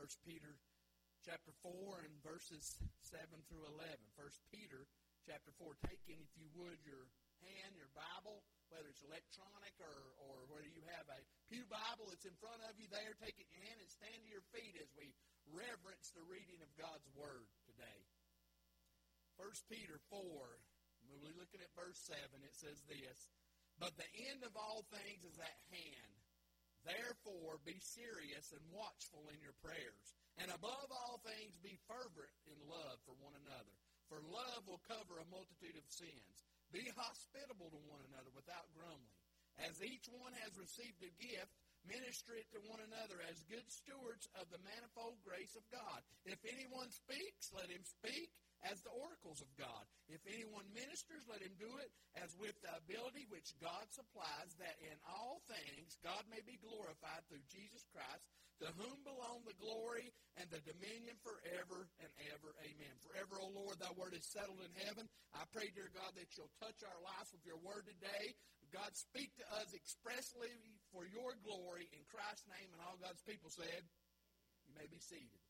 Peter chapter 4 and verses 7 through 11. 1 Peter chapter 4. Take in, if you would, your hand, your Bible, whether it's electronic or whether you have a pew Bible that's in front of you there. Take it in your hand and stand to your feet as we reverence the reading of God's Word today. 1 Peter 4, we'll be looking at verse 7. It says this, "But the end of all things is at hand. Therefore, be serious and watchful in your prayers. And above all things, be fervent in love for one another. For love will cover a multitude of sins. Be hospitable to one another without grumbling. As each one has received a gift, minister it to one another as good stewards of the manifold grace of God. If anyone speaks, let him speak as the oracles of God. If anyone ministers, let him do it as with the ability which God supplies, that in all things God may be glorified through Jesus Christ, to whom belong the glory and the dominion forever and ever. Amen. Forever, O Lord, thy word is settled in heaven. I pray, dear God, that you'll touch our lives with your word today. God, speak to us expressly for your glory in Christ's name. And all God's people said, you may be seated.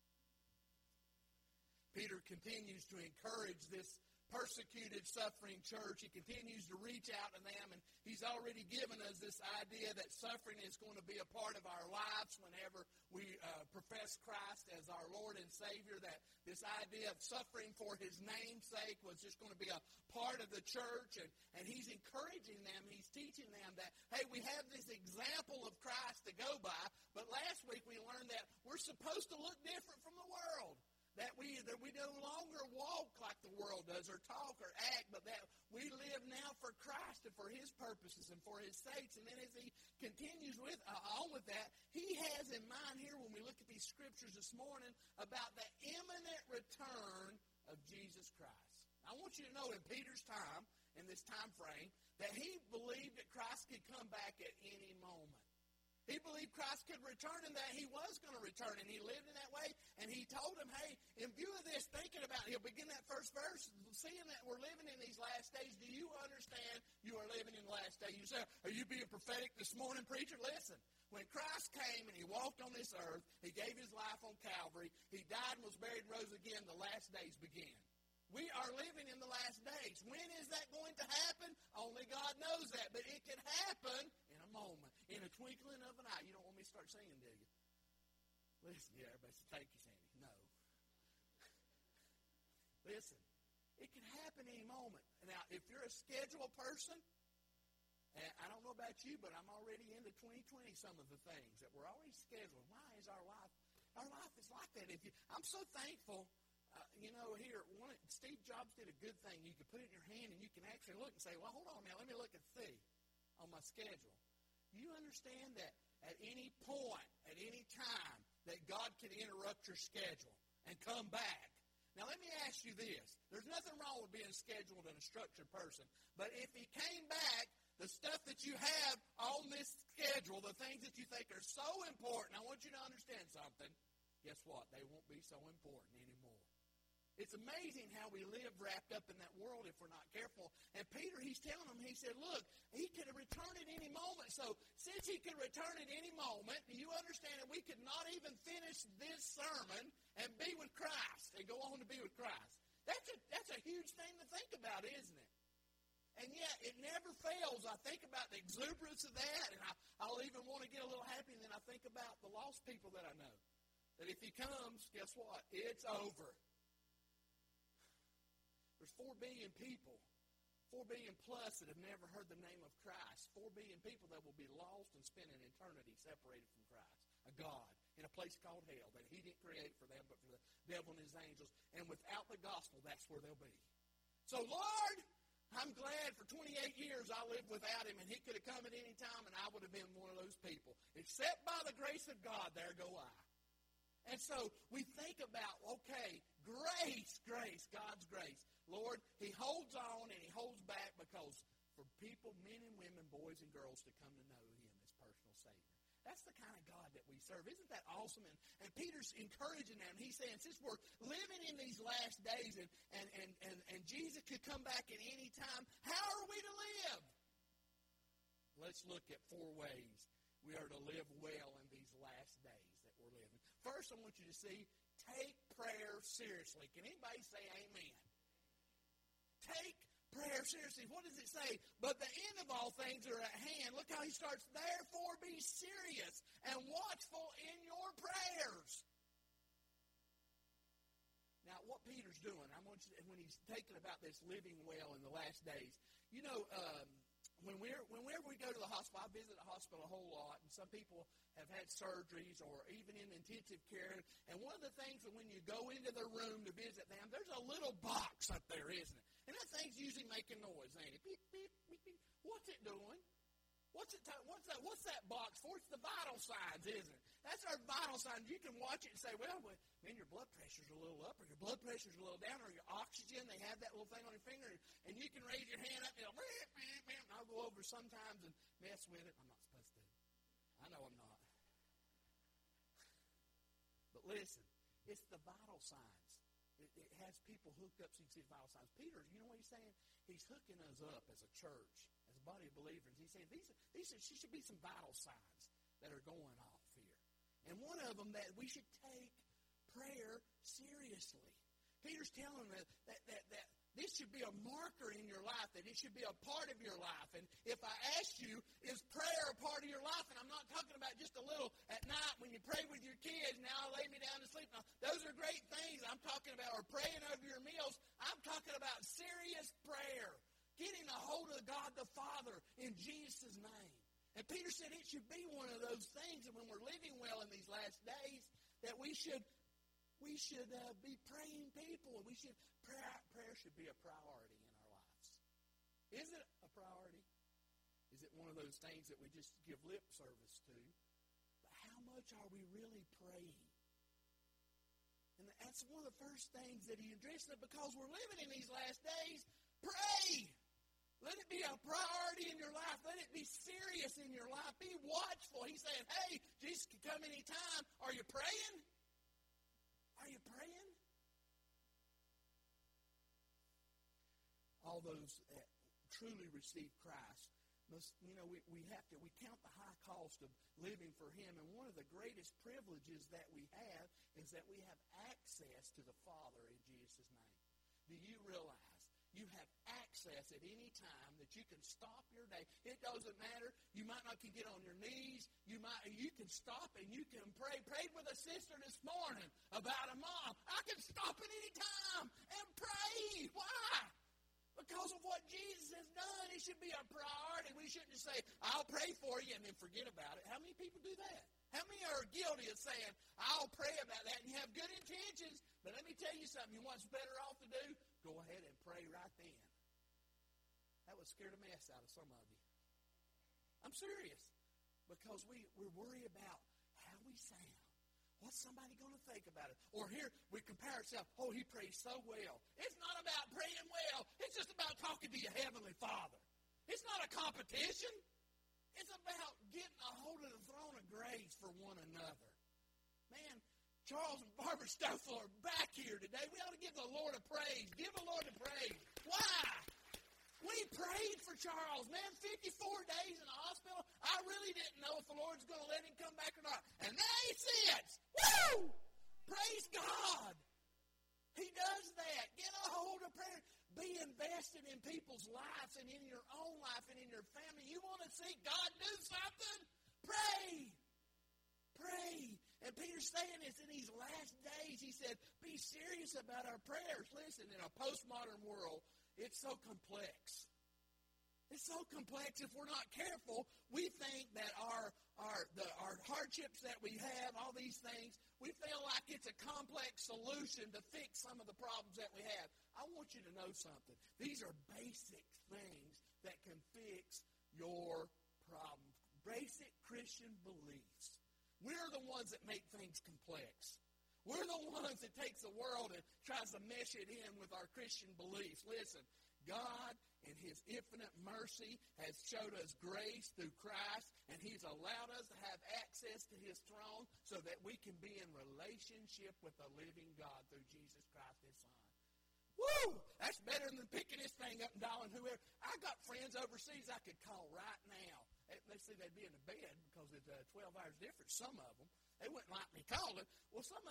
Peter continues to encourage this persecuted, suffering church. He continues to reach out to them, and he's already given us this idea that suffering is going to be a part of our lives whenever we profess Christ as our Lord and Savior, that this idea of suffering for his name's sake was just going to be a part of the church, and he's encouraging them, he's teaching them that, hey, we have this example of Christ to go by, but last week we learned that we're supposed to look different from the world. That we no longer walk like the world does or talk or act, but that we live now for Christ and for his purposes and for his sakes. And then as he continues on with that, he has in mind here when we look at these scriptures this morning about the imminent return of Jesus Christ. I want you to know in Peter's time, in this time frame, that he believed that Christ could come back at any moment. He believed Christ could return and that he was going to return, and he lived in that way. And he told them, hey, in view of this, thinking about it, he'll begin that first verse, seeing that we're living in these last days, do you understand you are living in the last days? You say, are you being prophetic this morning, preacher? Listen, when Christ came and he walked on this earth, he gave his life on Calvary, he died and was buried and rose again, the last days began. We are living in the last days. When is that going to happen? Only God knows that, but it can happen in a moment, in a twinkling of an eye. You don't want me to start singing, do you? Listen, yeah, everybody says, thank you, Sandy. No. Listen, it can happen any moment. Now, if you're a scheduled person, and I don't know about you, but I'm already into 2020, some of the things that we're already scheduled. Why is our life is like that? I'm so thankful. Here, Steve Jobs did a good thing. You can put it in your hand and you can actually look and say, well, hold on now, let me look and see on my schedule. You understand that at any point, at any time, that God can interrupt your schedule and come back. Now, let me ask you this. There's nothing wrong with being scheduled and a structured person. But if he came back, the stuff that you have on this schedule, the things that you think are so important, I want you to understand something. Guess what? They won't be so important anymore. It's amazing how we live wrapped up in that world if we're not careful. And Peter, he's telling them, he said, look, he could have returned at any moment. So since he could return at any moment, do you understand that we could not even finish this sermon and be with Christ and go on to be with Christ? That's a huge thing to think about, isn't it? And yet, it never fails. I think about the exuberance of that, and I'll even want to get a little happy, and then I think about the lost people that I know. That if he comes, guess what? It's over. There's 4 billion people, 4 billion plus that have never heard the name of Christ. 4 billion people that will be lost and spend an eternity separated from Christ, a God, in a place called hell that he didn't create for them, but for the devil and his angels. And without the gospel, that's where they'll be. So, Lord, I'm glad for 28 years I lived without him, and he could have come at any time, and I would have been one of those people. Except by the grace of God, there go I. And so we think about, okay, grace, God's grace. Lord, he holds on and he holds back because for people, men and women, boys and girls, to come to know him as personal Savior. That's the kind of God that we serve. Isn't that awesome? And Peter's encouraging them. He's saying, since we're living in these last days and Jesus could come back at any time, how are we to live? Let's look at 4 ways we are to live well in these last days that we're living. First verse I want you to see. Take prayer seriously. Can anybody say amen? Take prayer seriously. What does it say? But the end of all things are at hand. Look how he starts. Therefore be serious and watchful in your prayers. Now, what Peter's doing, I want you to, when he's taking about this living well in the last days, you know, whenever we go to the hospital, I visit the hospital a whole lot, and some people have had surgeries or even in intensive care. And one of the things that when you go into their room to visit them, there's a little box up there, isn't it? And that thing's usually making noise, ain't it? Beep, beep, beep, beep. What's it doing? What's that box for? It's the vital signs, isn't it? That's our vital signs. You can watch it and say, well, man, your blood pressure's a little up, or your blood pressure's a little down, or your oxygen. They have that little thing on your finger, and you can raise your hand up and go, and I'll go over sometimes and mess with it. I'm not supposed to. I know I'm not. But listen, it's the vital signs. It has people hooked up so you can see the vital signs. Peter, you know what he's saying? He's hooking us up as a church, as a body of believers. He's saying these should be some vital signs that are going off here. And one of them that we should take prayer seriously. Peter's telling us that this should be a marker in your life, that it should be a part of your life. And if I ask you, is prayer a part of your life? And I'm not talking about just a little at night when you pray with your kids, now I lay me down to sleep. Now, those are great things I'm talking about, or praying over your meals. I'm talking about serious prayer, getting a hold of God the Father in Jesus' name. And Peter said it should be one of those things that when we're living well in these last days, that we should be praying people. Prayer should be a priority in our lives. Is it a priority? Is it one of those things that we just give lip service to? But how much are we really praying? And that's one of the first things that he addressed, because we're living in these last days. Pray! Let it be a priority in your life. Let it be serious in your life. Be watchful. He's saying, hey, Jesus can come anytime. Are you praying? Are you praying? All those that truly receive Christ must, we count the high cost of living for Him. And one of the greatest privileges that we have is that we have access to the Father in Jesus' name. Do you realize you have access at any time that you can stop your day? It doesn't matter. You might not can get on your knees. You can stop and you can pray. Prayed with a sister this morning about a mom. I can stop at any time and pray. Why? Because of what Jesus has done. It should be a priority. We shouldn't just say, I'll pray for you and then forget about it. How many people do that? How many are guilty of saying, I'll pray about that, and you have good intentions, but let me tell you something. You know what's better off to do? Go ahead and pray right then. That would scare the mess out of some of you. I'm serious. Because we worry about how we sound. What's somebody going to think about it? Or here, we compare ourselves. Oh, he prays so well. It's not about praying well. It's just about talking to your Heavenly Father. It's not a competition. It's about getting a hold of the throne of grace for one another. Man, Charles and Barbara Stoffel are back here today. We ought to give the Lord a praise. Give the Lord a praise. Why? We prayed for Charles, man, 54 days in the hospital. I really didn't know if the Lord's going to let him come back or not. And there he sits. Woo! Praise God. He does that. Get a hold of prayer. Be invested in people's lives and in your own life and in your family. You want to see God do something? Pray. Pray. And Peter's saying this in these last days. He said, be serious about our prayers. Listen, in a postmodern world, it's so complex. It's so complex. If we're not careful, we think that our hardships that we have, all these things, we feel like it's a complex solution to fix some of the problems that we have. I want you to know something. These are basic things that can fix your problems. Basic Christian beliefs. We're the ones that make things complex. We're the ones that takes the world and tries to mesh it in with our Christian beliefs. Listen, God in His infinite mercy has showed us grace through Christ, and He's allowed us to have access to His throne so that we can be in relationship with the living God through Jesus Christ, His Son. Woo! That's better than picking this thing up and dialing whoever. I got friends overseas I could call right now. They say they'd be in the bed because it's 12 hours difference, some of them. They wouldn't like me calling. Well, some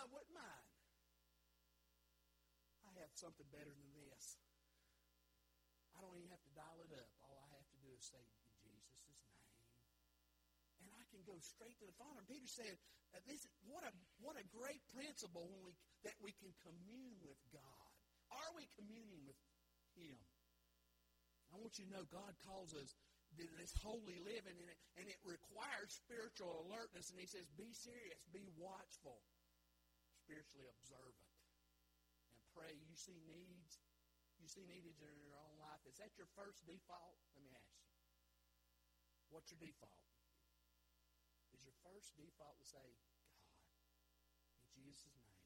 have something better than this. I don't even have to dial it up. All I have to do is say in Jesus' name. And I can go straight to the Father. And Peter said, what a great principle that we can commune with God. Are we communing with Him? I want you to know God calls us this holy living, and it requires spiritual alertness. And He says, be serious, be watchful, spiritually observant, and pray. You see needs. You see needs in your own life. Is that your first default? Let me ask you. What's your default? Is your first default to say, God, in Jesus' name?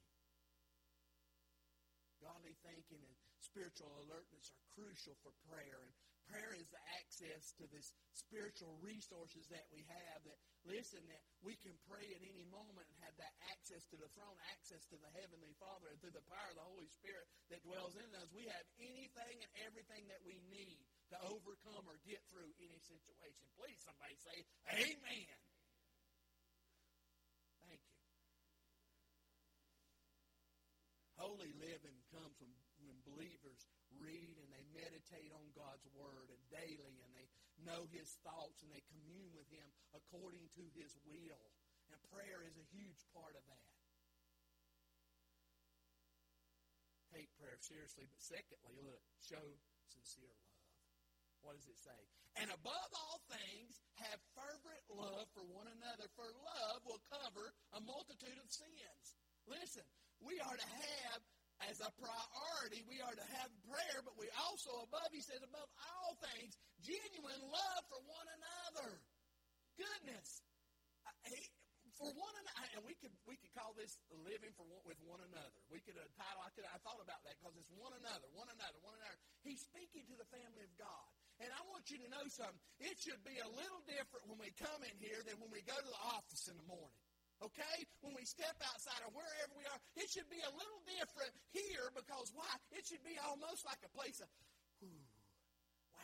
Godly thinking and spiritual alertness are crucial for prayer. And prayer is the access to this spiritual resources that we have. That we can pray at any moment and have that access to the throne, access to the Heavenly Father, and through the power of the Holy Spirit that dwells in us, we have anything and everything that we need to overcome or get through any situation. Please, somebody say, amen. Thank you. Holy living comes when believers read and they meditate on God's Word and daily, and they know His thoughts and they commune with Him according to His will. And prayer is a huge part of that. Take prayer seriously, but secondly, look, show sincere love. What does it say? And above all things, have fervent love for one another, for love will cover a multitude of sins. Listen, we are to have, as a priority, we are to have prayer, but we also, he says, above all things, genuine love for one another. Goodness. For one another, and we could call this living with one another. We could title. I thought about that because it's one another. He's speaking to the family of God, and I want you to know something. It should be a little different when we come in here than when we go to the office in the morning. Okay? When we step outside or wherever we are, it should be a little different here because why? It should be almost like a place of, wow.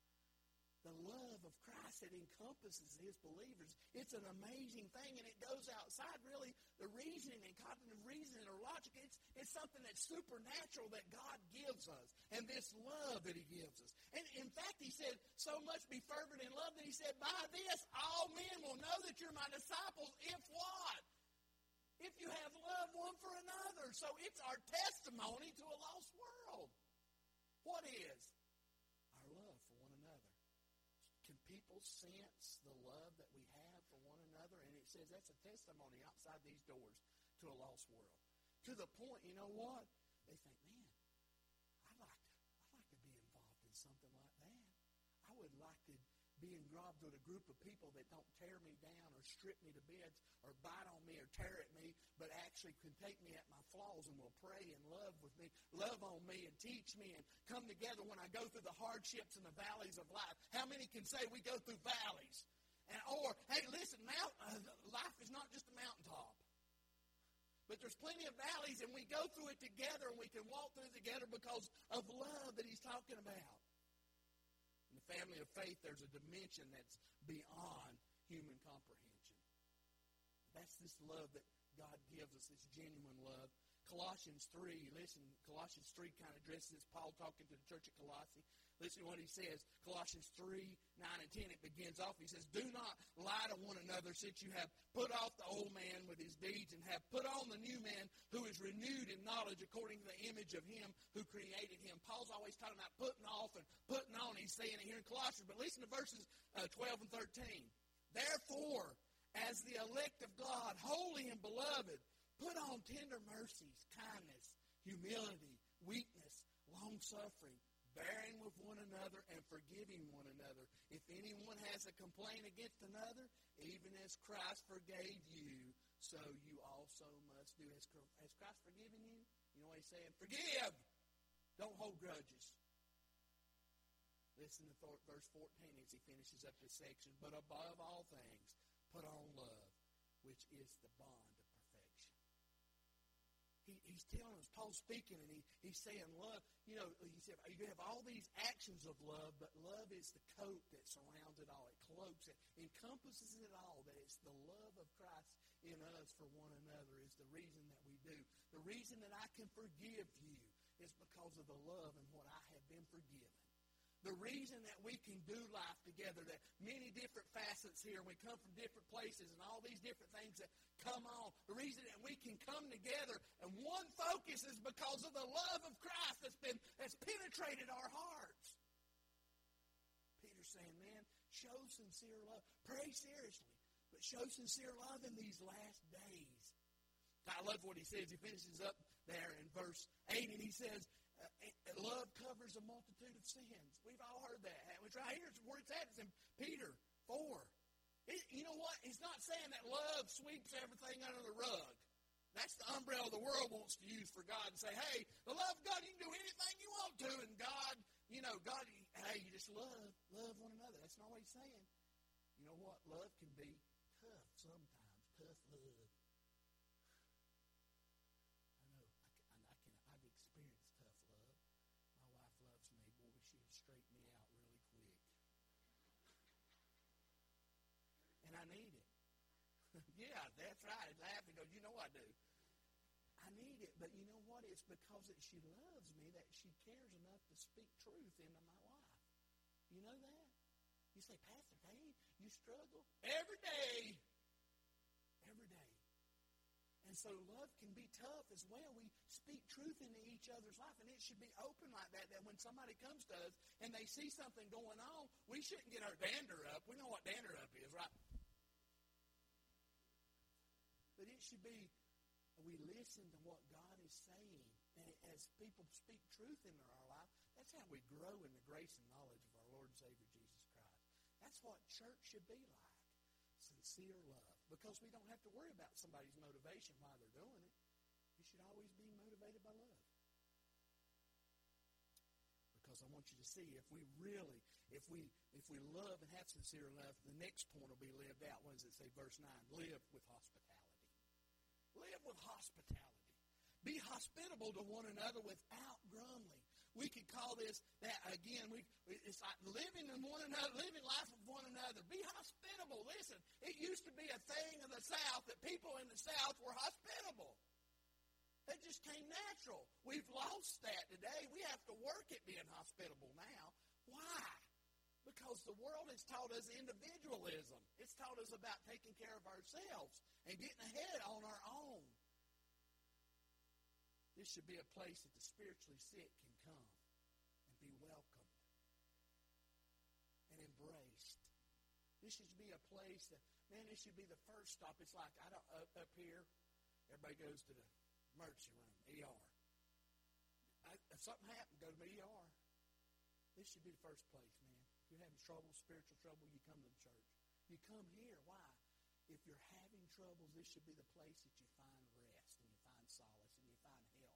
The love of Christ that encompasses His believers. It's an amazing thing, and it goes outside really the reasoning and cognitive reasoning or logic. It's something that's supernatural that God gives us, and this love that He gives us. And in fact, He said, so much be fervent in love that He said, by this all men will know that you're my disciples, if what? If you have love one for another. So it's our testimony to a lost world. What is? Our love for one another. Can people sense the love that we have for one another? And it says that's a testimony outside these doors to a lost world. To the point, you know what? They think, man, I'd like to be involved in something like that. I would like to be involved with a group of people that don't tear me down or strip me to bits or bite on me or tear at me, but actually can take me at my flaws and will pray and love with me, love on me and teach me and come together when I go through the hardships and the valleys of life. How many can say we go through valleys? Or, hey, listen, life is not just a mountaintop. But there's plenty of valleys, and we go through it together, and we can walk through it together because of love that He's talking about. In the family of faith, there's a dimension that's beyond human comprehension. That's this love that God gives us, this genuine love. Colossians 3, listen, Colossians 3 kind of addresses Paul talking to the church at Colossae. Listen to what he says. Colossians 3, 9 and 10, it begins off. He says, do not lie to one another since you have put off the old man with his deeds and have put on the new man who is renewed in knowledge according to the image of Him who created him. Paul's always talking about putting off and putting on. He's saying it here in Colossians. But listen to verses 12 and 13. Therefore, as the elect of God, holy and beloved, put on tender mercies, kindness, humility, weakness, long-suffering, bearing with one another and forgiving one another. If anyone has a complaint against another, even as Christ forgave you, so you also must do. Has Christ forgiven you? You know what He's saying? Forgive! Don't hold grudges. Listen to verse 14 as he finishes up this section. But above all things, put on love, which is the bond of perfection. He's telling us, Paul's speaking, and he's saying love. You know, he said, you have all these actions of love, but love is the coat that surrounds it all. It cloaks it, encompasses it all, that it's the love of Christ in us for one another is the reason that we do. The reason that I can forgive you is because of the love and what I have been forgiven. The reason that we can do life together, that many different facets here, and we come from different places and all these different things that come on, the reason that we can come together and one focus is because of the love of Christ that's penetrated our hearts. Peter's saying, man, show sincere love. Pray seriously, but show sincere love in these last days. I love what he says. He finishes up there in verse 8, and he says, love covers a multitude of sins. We've all heard that. It's right here where it's at. It's in Peter 4. You know what? He's not saying that love sweeps everything under the rug. That's the umbrella the world wants to use for God and say, hey, the love of God, you can do anything you want to, and God, God, hey, you just love one another. That's not what he's saying. You know what? Love can be tough sometimes. Tough love. I've experienced tough love. My wife loves me. Boy, she'll straighten me out really quick. And I need it. Yeah, that's right. I laugh and go, you know I do. I need it, but you know what? It's because she loves me that she cares enough to speak truth into my life. You know that? You say, Pastor Payne, you struggle? Every day. Every day. And so love can be tough as well. We speak truth into each other's life, and it should be open like that when somebody comes to us and they see something going on, we shouldn't get our dander up. We know what dander up is, right? But it should be, we listen to what God is saying. And as people speak truth into our life, that's how we grow in the grace and knowledge of our Lord and Savior Jesus Christ. That's what church should be like. Sincere love. Because we don't have to worry about somebody's motivation while they're doing it. You should always be motivated by love. Because I want you to see, if we love and have sincere love, the next point will be lived out. What does it say? Verse 9, live with hospitality. Live with hospitality. Be hospitable to one another without grumbling. We could call this that again. It's like living in one another, living life with one another. Be hospitable. Listen, it used to be a thing in the South that people in the South were hospitable. It just came natural. We've lost that today. We have to work at being hospitable now. Why? Because the world has taught us individualism. It's taught us about taking care of ourselves and getting ahead on our own. This should be a place that the spiritually sick can come and be welcomed and embraced. This should be a place that, man, this should be the first stop. It's like, up here, everybody goes to the emergency room, ER. If something happened, go to the ER. This should be the first place, man. If you're having trouble, spiritual trouble, you come to the church. You come here. Why? If you're having troubles, this should be the place that you find rest and you find solace and you find help.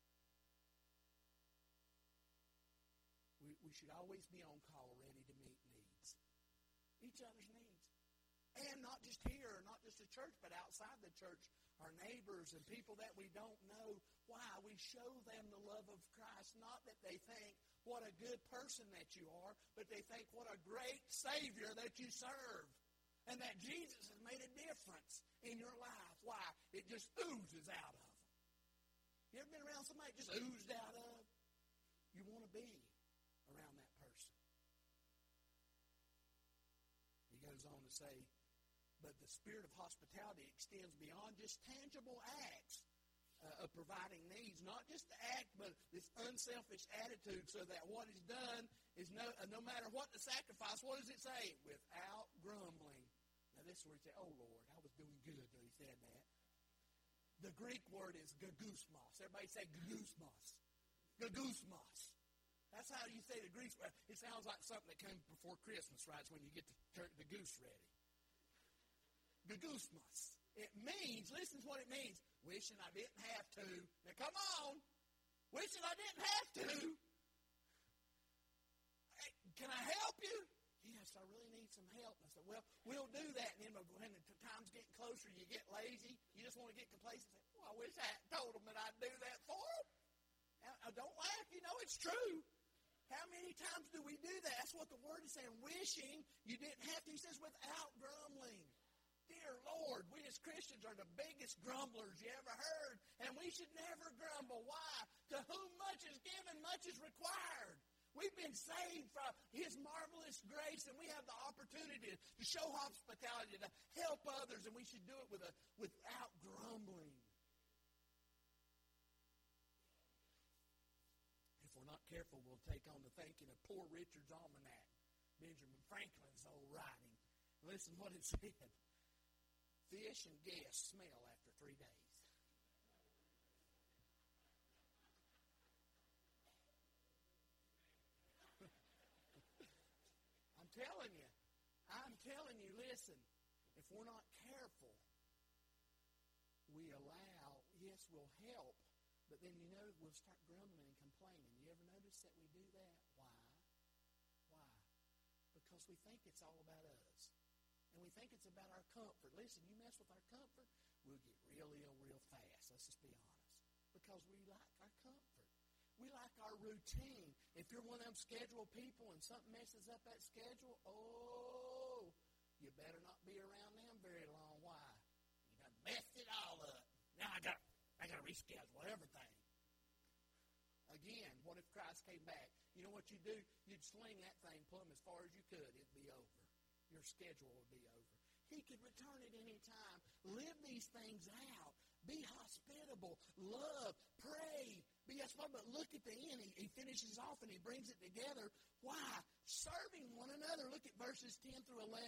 We should always be on call, ready to meet needs. Each other's needs. And not just here, not just the church, but outside the church, our neighbors and people that we don't know. Why? We show them the love of Christ, not that they think what a good person that you are, but they think what a great Savior that you serve. And that Jesus has made a difference in your life. Why? It just oozes out of them. You ever been around somebody just oozed out of? You want to be around that person. He goes on to say, but the spirit of hospitality extends beyond just tangible acts of providing needs. Not just the act, but this unselfish attitude so that what is done is no matter what the sacrifice, what does it say? Without grumbling. Now this is where he said, oh Lord, I was doing good when he said that. The Greek word is gagusmos. Everybody say gagusmos. Gagusmos. That's how you say the Greek word. It sounds like something that came before Christmas, right? It's when you get the goose ready. Gagusmos. It means, listen to what it means, wishing I didn't have to. Now come on. Wishing I didn't have to. Hey, can I help you? Yes, I really need some help. I said, well, we'll do that. And then when the time's getting closer, you get lazy. You just want to get complacent. Say, oh, I wish I had told them that I'd do that for them. Now, don't laugh. You know it's true. How many times do we do that? That's what the word is saying. Wishing you didn't have to. He says without grumbling. Dear Lord, we as Christians are the biggest grumblers you ever heard. And we should never grumble. Why? To whom much is given, much is required. We've been saved from His marvelous grace, and we have the opportunity to show hospitality, to help others, and we should do it without grumbling. If we're not careful, we'll take on the thinking of Poor Richard's Almanac, Benjamin Franklin's old writing. Listen what it said. Fish and guests smell after 3 days. I'm telling you, listen, if we're not careful, we allow, yes, we'll help, but then, we'll start grumbling and complaining. You ever notice that we do that? Why? Because we think it's all about us. And we think it's about our comfort. Listen, you mess with our comfort, we'll get real ill real fast. Let's just be honest. Because we like our comfort. We like our routine. If you're one of them scheduled people and something messes up that schedule, you better not be around them very long. Why? You done messed it all up. Now I got to reschedule everything. Again, what if Christ came back? You know what you'd do? You'd sling that thing plumb as far as you could. It'd be over. Your schedule would be over. He could return at any time. Live these things out. Be hospitable. Love. Pray. But look at the end. He finishes off and he brings it together. Why? Serving one another. Look at verses 10 through 11.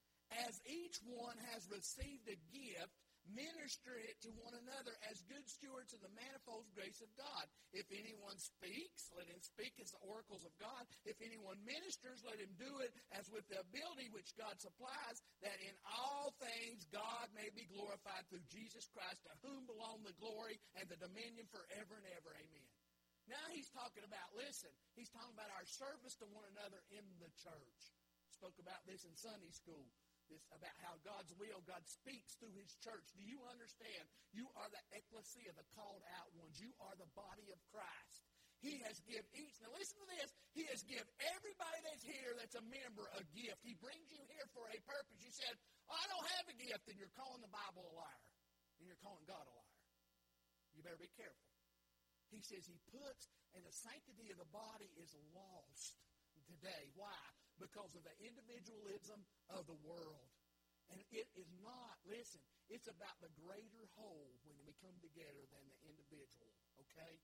As each one has received a gift, minister it to one another as good stewards of the manifold grace of God. If anyone speaks, let him speak as the oracles of God. If anyone ministers, let him do it as with the ability which God supplies, that in all things God may be glorified through Jesus Christ, to whom belong the glory and the dominion forever and ever. Amen. Now he's talking about, he's talking about our service to one another in the church. Spoke about this in Sunday school. This about how God's will, God speaks through His church. Do you understand? You are the ecclesia, the called out ones. You are the body of Christ. He has given each. Now listen to this. He has given everybody that's here that's a member a gift. He brings you here for a purpose. You said, I don't have a gift, and you're calling the Bible a liar. And you're calling God a liar. You better be careful. He says He puts, and the sanctity of the body is lost today. Why? Because of the individualism of the world. And it is not, it's about the greater whole when we come together than the individual, okay?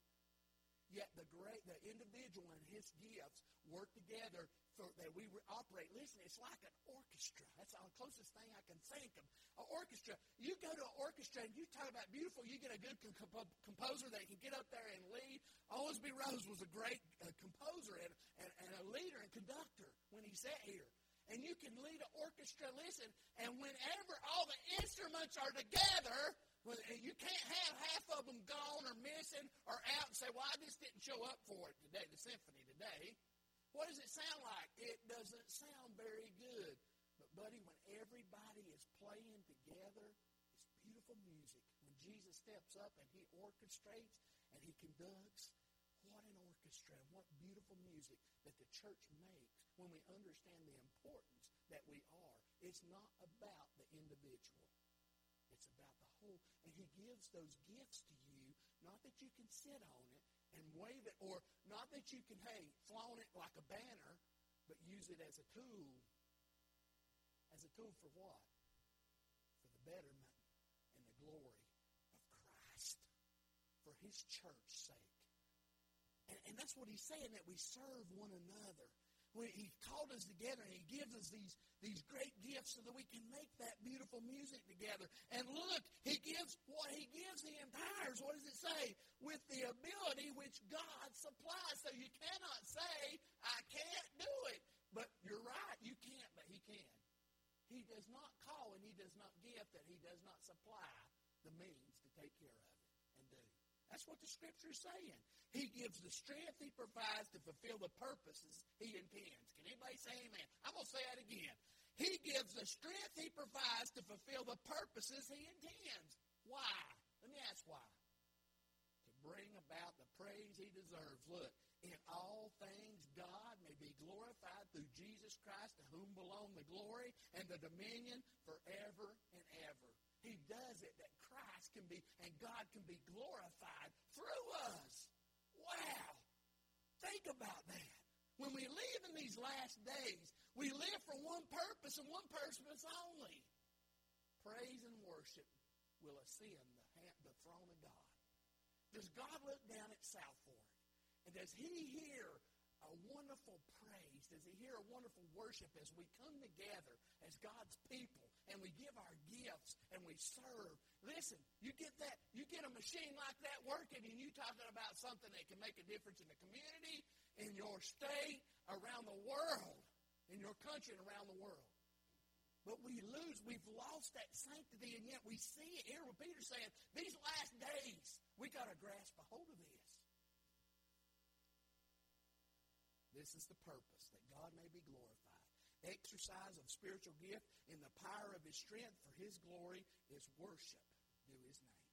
Yet the individual and his gifts work together so that we operate. Listen, it's like an orchestra. That's the closest thing I can think of. An orchestra. You go to an orchestra and you talk about beautiful. You get a good composer that can get up there and lead. Osby Rose was a great composer and a leader and conductor when he sat here. And you can lead an orchestra, and whenever all the instruments are together, you can't have half of them gone or missing or out and say, well, I just didn't show up for it today, the symphony today. What does it sound like? It doesn't sound very good. But, buddy, when everybody is playing together, it's beautiful music. When Jesus steps up and He orchestrates and He conducts, what an orchestra and what beautiful music that the church makes when we understand the importance that we are. It's not about the individual. It's about the whole. And He gives those gifts to you, not that you can sit on it and wave it, or not that you can, flaunt it like a banner, but use it as a tool. As a tool for what? For the betterment and the glory of Christ. For His church's sake. And that's what He's saying, that we serve one another. He called us together and He gives us these great gifts so that we can make that beautiful music together. And look, He gives the entires. What does it say? With the ability which God supplies. So you cannot say, I can't do it. But you're right, you can't, but He can. He does not call and He does not give that He does not supply the means to take care of it and do. That's what the Scripture is saying. He gives the strength He provides to fulfill the purposes He intends. Can anybody say amen? I'm going to say that again. He gives the strength He provides to fulfill the purposes He intends. Why? Let me ask why. To bring about the praise He deserves. Look, in all things God may be glorified through Jesus Christ, to whom belong the glory and the dominion forever and ever. He does it that Christ can be, and God can be glorified through us. Wow. think about that. When we live in these last days, we live for one purpose and one purpose only. Praise and worship will ascend the throne of God. Does God look down at South Fork? And does He hear a wonderful praise? Does He hear a wonderful worship as we come together as God's people and we give our gifts and we serve? Listen, you get that, you get a machine like that working and you talking about something that can make a difference in the community, in your state, around the world, in your country and around the world. But we've lost that sanctity, and yet we see it here with Peter saying, these last days, we got to grasp a hold of this. This is the purpose, that God may be glorified. Exercise of spiritual gift in the power of His strength for His glory is worship due His name.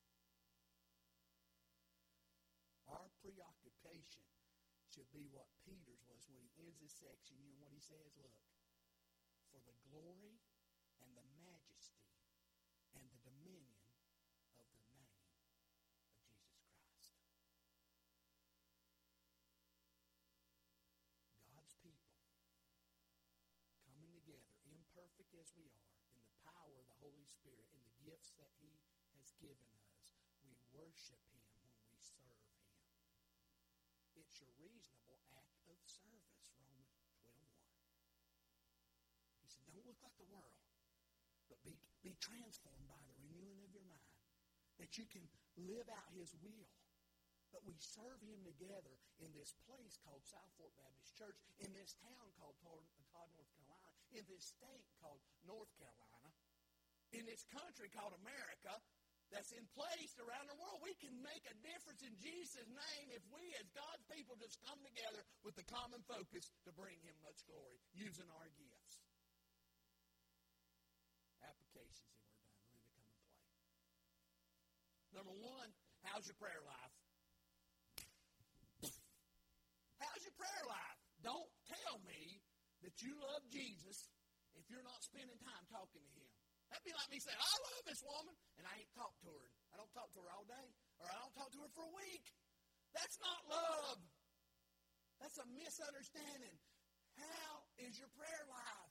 Our preoccupation should be what Peter's was when he ends this section. You know what he says? Look, for the glory and the majesty and the dominion of the name of Jesus Christ. God's people coming together, imperfect as we are, in the power of the Holy Spirit, in the gifts that He has given us, we worship Him when we serve Him. It's your reasonable act of service, Romans 12:1. He said, don't look like the world, but be transformed by the renewing of your mind, that you can live out His will. But we serve Him together in this place called South Fork Baptist Church, in this town called Todd, North Carolina, in this state called North Carolina, in this country called America, that's in place around the world. We can make a difference in Jesus' name if we as God's people just come together with the common focus to bring Him much glory, using our gifts. Applications, and we're done. Linda, come and play. Number one, how's your prayer life? How's your prayer life? Don't tell me that you love Jesus if you're not spending time talking to Him. That'd be like me saying, I love this woman, and I ain't talked to her. I don't talk to her all day, or I don't talk to her for a week. That's not love. That's a misunderstanding. How is your prayer life?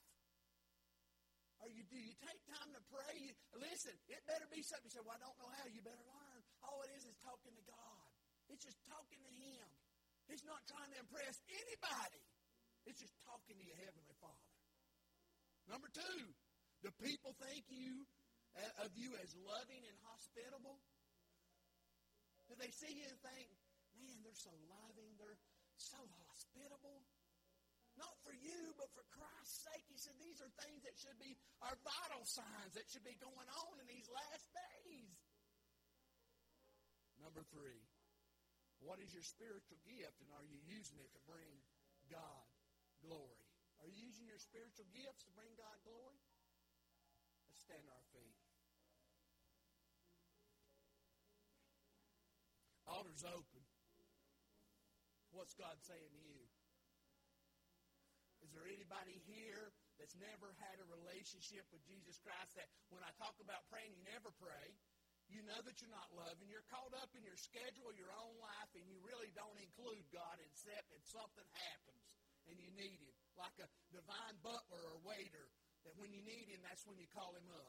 Do you take time to pray? Listen, it better be something. You say, well, I don't know how. You better learn. All it is talking to God. It's just talking to Him. He's not trying to impress anybody. It's just talking to your Heavenly Father. Number two, do people think of you as loving and hospitable? Do they see you and think, man, they're so loving, they're so hospitable? Not for you, but for Christ's sake. He said these are things that should be our vital signs that should be going on in these last days. Number three, what is your spiritual gift, and are you using it to bring God glory? Are you using your spiritual gifts to bring God glory? Let's stand on our feet. Altar's open. What's God saying to you? Is there anybody here that's never had a relationship with Jesus Christ, that when I talk about praying, you never pray? You know that you're not loving. You're caught up in your schedule, your own life, and you really don't include God except if something happens and you need Him. Like a divine butler or waiter, that when you need Him, that's when you call Him up.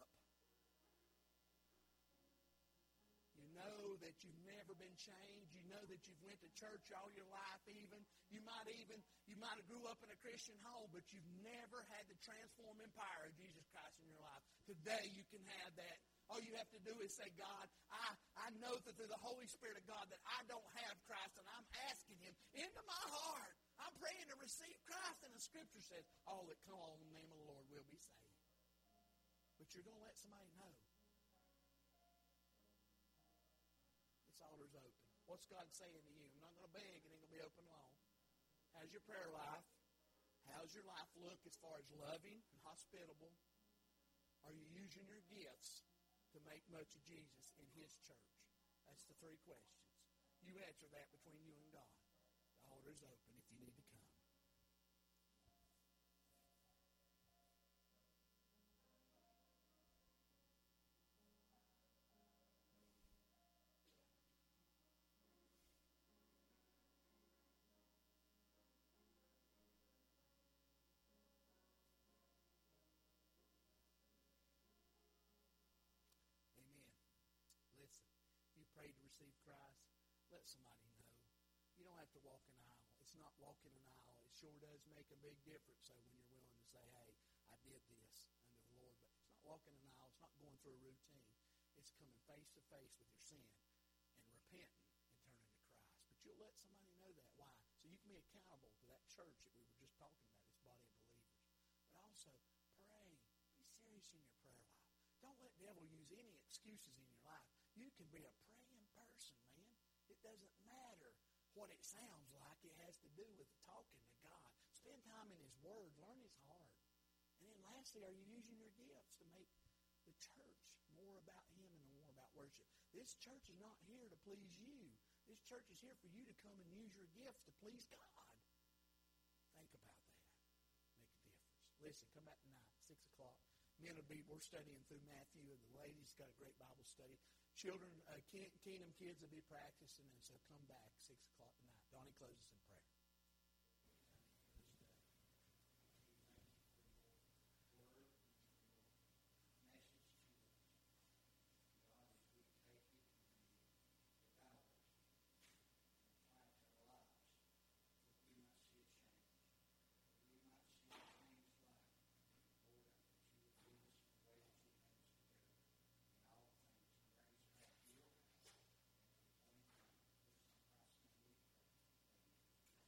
You know that you've never been changed. You know that you've went to church all your life even. You might have grew up in a Christian home, but you've never had the transforming power of Jesus Christ in your life. Today you can have that. All you have to do is say, God, I know that through the Holy Spirit of God that I don't have Christ, and I'm asking Him into my heart. I'm praying to receive Christ, and the Scripture says, all that call on the name of the Lord will be saved. But you're going to let somebody know. This altar's open. What's God saying to you? I'm not going to beg. It ain't going to be open long. How's your prayer life? How's your life look as far as loving and hospitable? Are you using your gifts to make much of Jesus in His church? That's the three questions. You answer that between you and God. The altar is open if you need to come. received Christ, let somebody know. You don't have to walk an aisle. It's not walking an aisle. It sure does make a big difference, though, when you're willing to say, hey, I did this under the Lord. But it's not walking an aisle. It's not going through a routine. It's coming face to face with your sin and repenting and turning to Christ. But you'll let somebody know that. Why? So you can be accountable to that church that we were just talking about, this body of believers. But also, pray. Be serious in your prayer life. Don't let the devil use any excuses in your life. You can be a praying person, man. It doesn't matter what it sounds like. It has to do with talking to God. Spend time in His Word. Learn His heart. And then lastly, are you using your gifts to make the church more about Him and more about worship? This church is not here to please you. This church is here for you to come and use your gifts to please God. Think about that. Make a difference. Listen, come back tonight, 6 o'clock. Men we're studying through Matthew, and the ladies got a great Bible study. Children, Kingdom kids will be practicing, and so come back 6 o'clock tonight. Donnie closes in prayer.